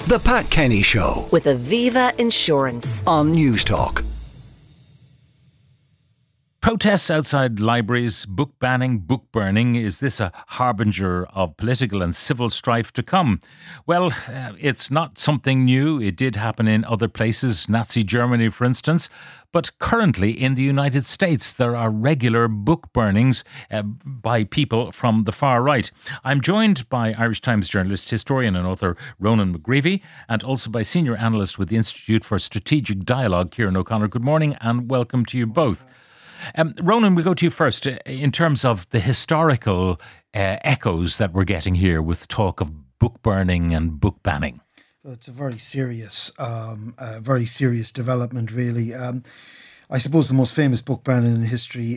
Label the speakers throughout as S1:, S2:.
S1: The Pat Kenny Show
S2: with Aviva Insurance
S1: on News Talk.
S3: Protests outside libraries, book banning, book burning. Is this a harbinger of political and civil strife to come? Well, it's not something new. It did happen in other places, Nazi Germany, for instance. But currently in the United States, there are regular book burnings by people from the far right. I'm joined by Irish Times journalist, historian and author Ronan McGreevy, and also by senior analyst with the Institute for Strategic Dialogue, Kieran O'Connor. Good morning and welcome to you both. Ronan, we'll go to you first. In terms of the historical echoes that we're getting here with talk of book burning and book banning.
S4: It's a very serious development, really. I suppose the most famous book burning in history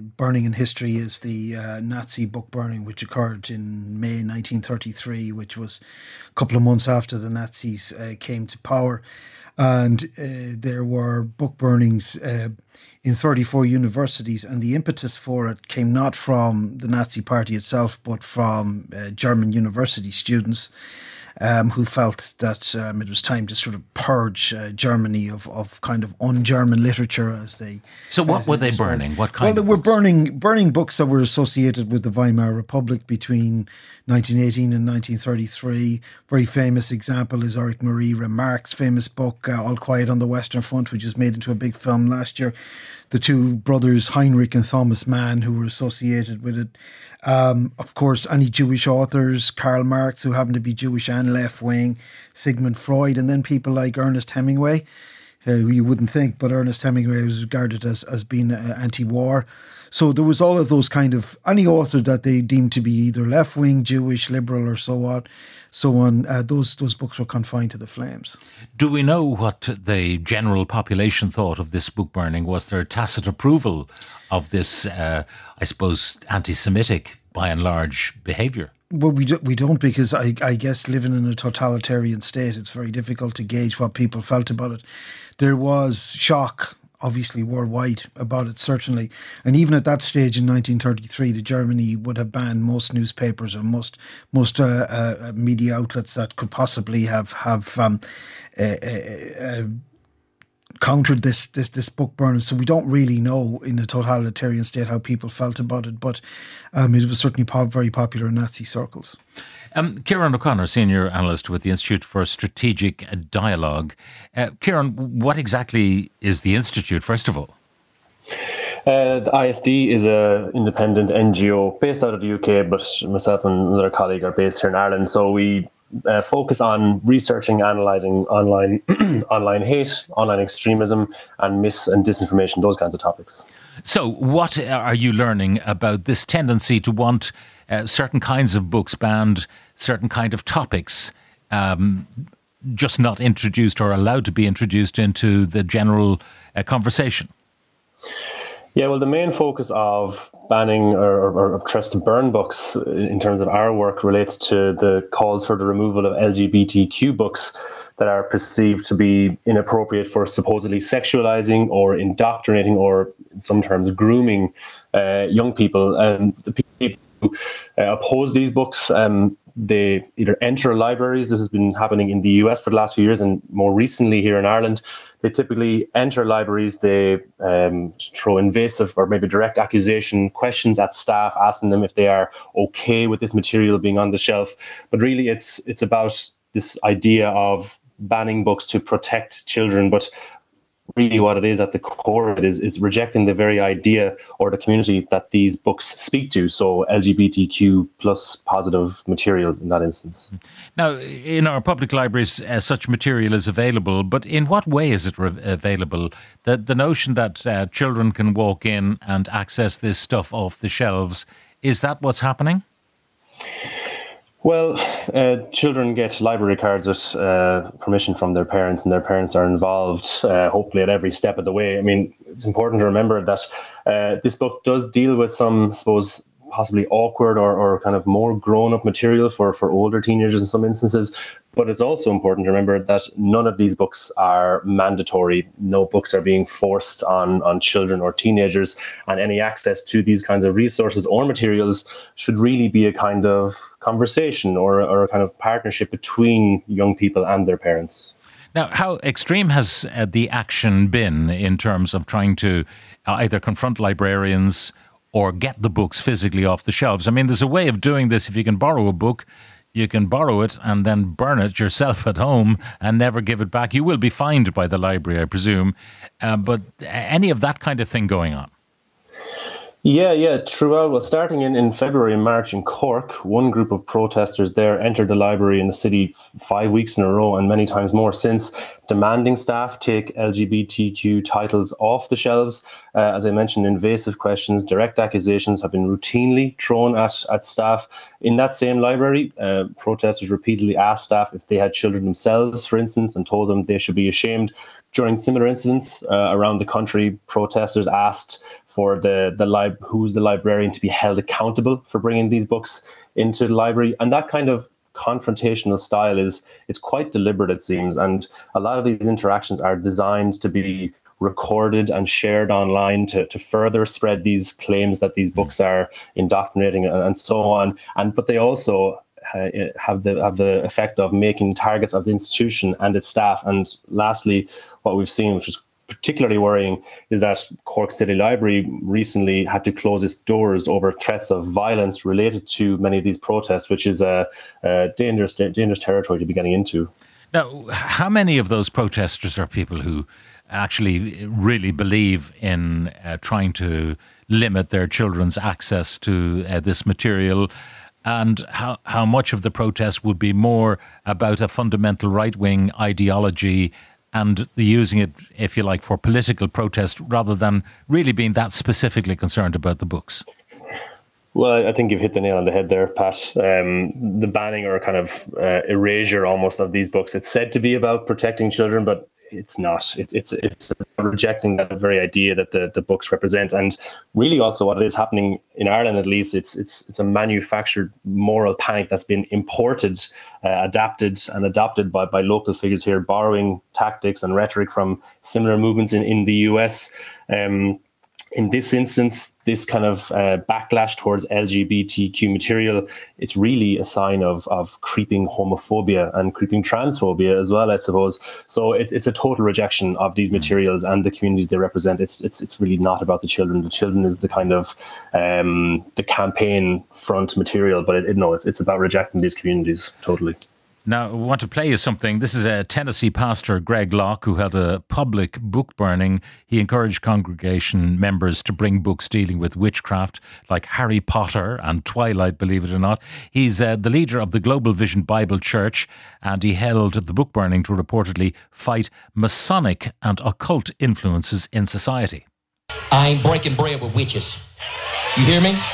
S4: is the Nazi book burning, which occurred in May 1933, which was a couple of months after the Nazis came to power. And there were book burnings in 34 universities, and the impetus for it came not from the Nazi Party itself, but from German university students who felt that it was time to sort of purge Germany of kind of un-German literature, as they.
S3: So what were they burning? What kind?
S4: Well, they were burning books that were associated with the Weimar Republic between 1918 and 1933. Very famous example is Erich Marie Remarque's famous book, All Quiet on the Western Front, which was made into a big film last year. The two brothers, Heinrich and Thomas Mann, who were associated with it. Of course, any Jewish authors, Karl Marx, who happened to be Jewish and left-wing, Sigmund Freud, and then people like Ernest Hemingway, who you wouldn't think, but Ernest Hemingway was regarded as being anti-war. So there was all of those kind of, any author that they deemed to be either left-wing, Jewish, liberal, or so on. Those books were confined to the flames.
S3: Do we know what the general population thought of this book burning? Was there tacit approval of this, I suppose, anti-Semitic, by and large, behaviour?
S4: Well, we don't, because I guess living in a totalitarian state, it's very difficult to gauge what people felt about it. There was shock, obviously worldwide, about it, certainly. And even at that stage in 1933, Germany would have banned most newspapers and most media outlets that could possibly have countered this book burning. So we don't really know in a totalitarian state how people felt about it, but it was certainly very popular in Nazi circles.
S3: Kieran O'Connor, senior analyst with the Institute for Strategic Dialogue. Kieran, what exactly is the Institute, first of all?
S5: The ISD is an independent NGO based out of the UK, but myself and another colleague are based here in Ireland. So we focus on researching, analysing online online hate, online extremism, and mis and disinformation, those kinds of topics.
S3: So what are you learning about this tendency to want certain kinds of books banned, certain kind of topics just not introduced or allowed to be introduced into the general conversation?
S5: Yeah, well, the main focus of banning or of trust to burn books in terms of our work relates to the calls for the removal of LGBTQ books that are perceived to be inappropriate for supposedly sexualizing or indoctrinating or, in some terms, grooming young people. And the people who oppose these books, they either enter libraries. This has been happening in the US for the last few years, and more recently here in Ireland. They typically enter libraries, they throw invasive or maybe direct accusation questions at staff, asking them if they are okay with this material being on the shelf. But really it's about this idea of banning books to protect children, but really what it is at the core of it is rejecting the very idea or the community that these books speak to. So LGBTQ plus positive material in that instance.
S3: Now, in our public libraries, such material is available, but in what way is it available? The notion that children can walk in and access this stuff off the shelves, is that what's happening?
S5: Well, children get library cards with permission from their parents, and their parents are involved, hopefully at every step of the way. I mean, it's important to remember that this book does deal with some, I suppose, possibly awkward or kind of more grown-up material for older teenagers in some instances. But it's also important to remember that none of these books are mandatory. No books are being forced on children or teenagers, and any access to these kinds of resources or materials should really be a kind of conversation or a kind of partnership between young people and their parents.
S3: Now, how extreme has the action been in terms of trying to either confront librarians or get the books physically off the shelves? I mean, there's a way of doing this. If you can borrow a book, you can borrow it and then burn it yourself at home and never give it back. You will be fined by the library, I presume. But any of that kind of thing going on?
S5: Yeah. Throughout, well, starting in February and March in Cork, one group of protesters there entered the library in the city 5 weeks in a row and many times more since, demanding staff take LGBTQ titles off the shelves. As I mentioned, invasive questions, direct accusations have been routinely thrown at staff. In that same library, protesters repeatedly asked staff if they had children themselves, for instance, and told them they should be ashamed. During similar incidents around the country, protesters asked for who's the librarian to be held accountable for bringing these books into the library. And that kind of confrontational style it's quite deliberate, it seems. And a lot of these interactions are designed to be recorded and shared online to further spread these claims that these books are indoctrinating and so on. But they also have the effect of making targets of the institution and its staff. And lastly, what we've seen, which is particularly worrying, is that Cork City Library recently had to close its doors over threats of violence related to many of these protests, which is a dangerous territory to be getting into.
S3: Now, how many of those protesters are people who actually really believe in trying to limit their children's access to this material? And how much of the protest would be more about a fundamental right-wing ideology and using it, if you like, for political protest rather than really being that specifically concerned about the books?
S5: Well, I think you've hit the nail on the head there, Pat. The banning or kind of erasure almost of these books, it's said to be about protecting children, but it's not. It's rejecting that very idea that the books represent. And really also what is happening in Ireland, at least, it's a manufactured moral panic that's been imported, adapted and adopted by local figures here, borrowing tactics and rhetoric from similar movements in the US. In this instance, this kind of backlash towards LGBTQ material, it's really a sign of creeping homophobia and creeping transphobia as well, I suppose. So it's a total rejection of these materials and the communities they represent. It's really not about the children. The children is the kind of the campaign front material, but it's about rejecting these communities totally.
S3: Now, I want to play you something. This is a Tennessee pastor, Greg Locke, who held a public book burning. He encouraged congregation members to bring books dealing with witchcraft, like Harry Potter and Twilight, believe it or not. He's the leader of the Global Vision Bible Church, and he held the book burning to reportedly fight Masonic and occult influences in society.
S6: I ain't breaking bread with witches. You hear me?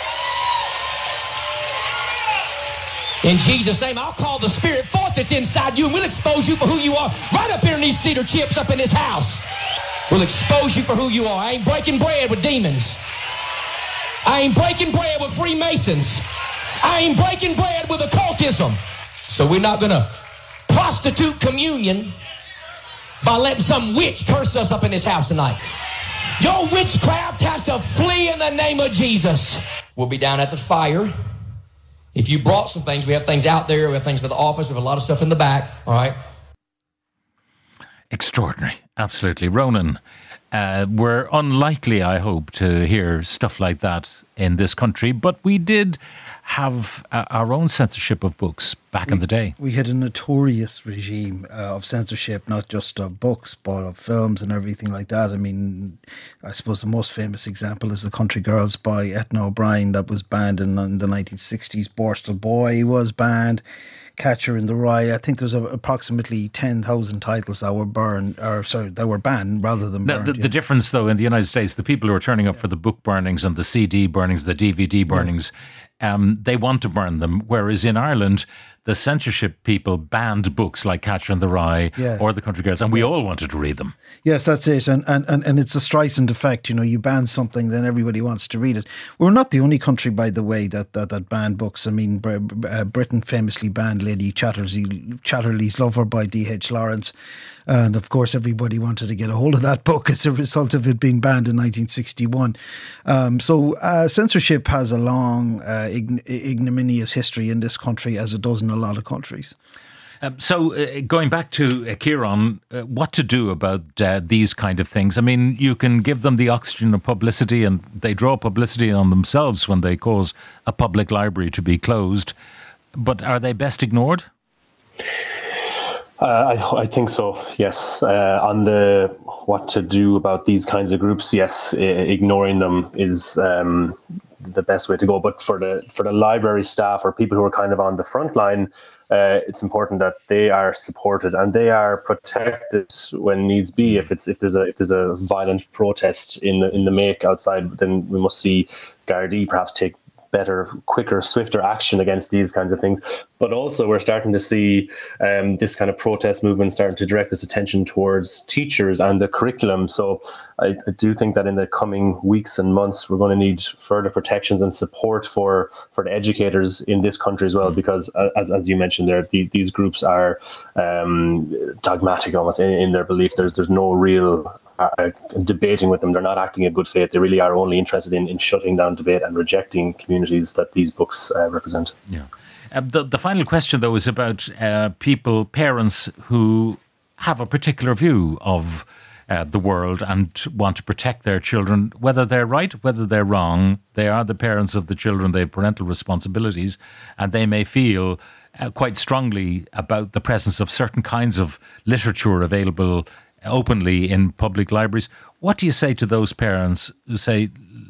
S6: In Jesus' name, I'll call the spirit forth that's inside you, and we'll expose you for who you are right up here in these cedar chips up in this house. We'll expose you for who you are. I ain't breaking bread with demons. I ain't breaking bread with Freemasons. I ain't breaking bread with occultism. So we're not going to prostitute communion by letting some witch curse us up in this house tonight. Your witchcraft has to flee in the name of Jesus. We'll be down at the fire. If you brought some things, we have things out there, we have things for the office, we have a lot of stuff in the back, all right?
S3: Extraordinary, absolutely. Ronan, we're unlikely, I hope, to hear stuff like that in this country, but we did have our own censorship of books back in the day.
S4: We had a notorious regime of censorship, not just of books, but of films and everything like that. I mean, I suppose the most famous example is The Country Girls by Etna O'Brien that was banned in the 1960s. Borstal Boy was banned. Catcher in the Rye. I think there's approximately 10,000 titles that were that were banned rather than burned.
S3: The difference, though, in the United States, the people who are turning up for the book burnings and the CD burnings, the DVD burnings, they want to burn them. Whereas in Ireland, the censorship people banned books like Catcher in the Rye or The Country Girls, and we all wanted to read them.
S4: Yes, that's it. And it's a Streisand effect. You ban something, then everybody wants to read it. We're not the only country, by the way, that banned books. I mean, Britain famously banned Lady Chatterley's Lover by D.H. Lawrence. And of course, everybody wanted to get a hold of that book as a result of it being banned in 1961. So censorship has a long, ignominious history in this country, as it does in a lot of countries.
S3: So going back to Kieran, what to do about these kind of things? I mean, you can give them the oxygen of publicity, and they draw publicity on themselves when they cause a public library to be closed. But are they best ignored?
S5: I think so, yes. On the what to do about these kinds of groups, yes, ignoring them is the best way to go. But for the library staff or people who are kind of on the front line, it's important that they are supported and they are protected when needs be. If there's a violent protest in the make outside, then we must see Gardaí perhaps take better, quicker, swifter action against these kinds of things. But also we're starting to see this kind of protest movement starting to direct its attention towards teachers and the curriculum. So I do think that in the coming weeks and months, we're going to need further protections and support for the educators in this country as well, because as you mentioned there, these groups are dogmatic almost in their belief. There's no real debating with them. They're not acting in good faith. They really are only interested in shutting down debate and rejecting communities that these books represent.
S3: Yeah. The final question, though, is about parents who have a particular view of the world and want to protect their children, whether they're right, whether they're wrong. They are the parents of the children. They have parental responsibilities, and they may feel quite strongly about the presence of certain kinds of literature available openly in public libraries. What do you say to those parents who say,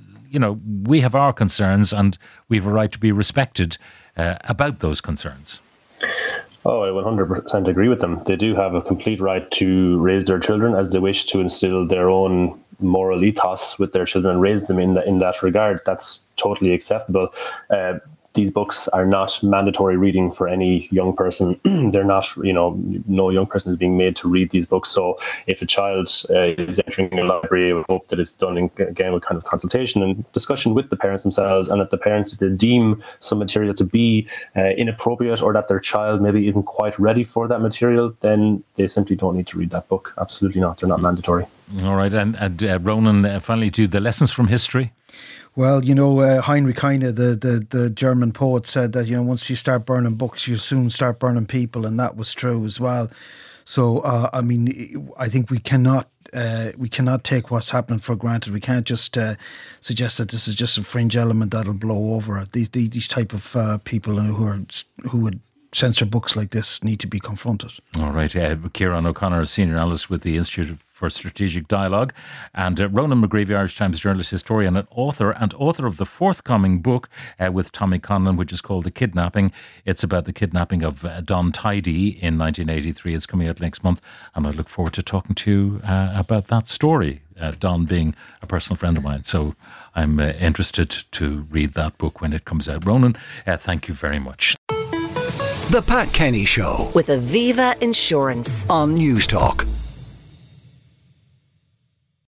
S3: we have our concerns and we have a right to be respected about those concerns?
S5: Oh, I 100% agree with them. They do have a complete right to raise their children as they wish, to instill their own moral ethos with their children and raise them in that regard. That's totally acceptable. These books are not mandatory reading for any young person. They're not, no young person is being made to read these books. So if a child is entering a library, we hope that it's done again with kind of consultation and discussion with the parents themselves, and that the parents, if they deem some material to be inappropriate or that their child maybe isn't quite ready for that material, then they simply don't need to read that book. Absolutely not. They're not mandatory.
S3: All right. And Ronan, finally, to the lessons from history.
S4: Well, Heinrich Heine, the German poet, said that, once you start burning books, you'll soon start burning people. And that was true as well. So, I think we cannot take what's happening for granted. We can't just suggest that this is just a fringe element that'll blow over. These type of people who would censor books like this need to be confronted. All right.
S3: Kieran O'Connor, Senior Analyst with the Institute for Strategic Dialogue, and Ronan McGreevy, Irish Times journalist, historian and author of the forthcoming book with Tommy Conlon, which is called The Kidnapping. It's about the kidnapping of Don Tidy in 1983. It's coming out next month, and I look forward to talking to you about that story, Don being a personal friend of mine. So I'm interested to read that book when it comes out. Ronan, thank you very much.
S1: The Pat Kenny Show
S2: with Aviva Insurance
S1: on News Talk.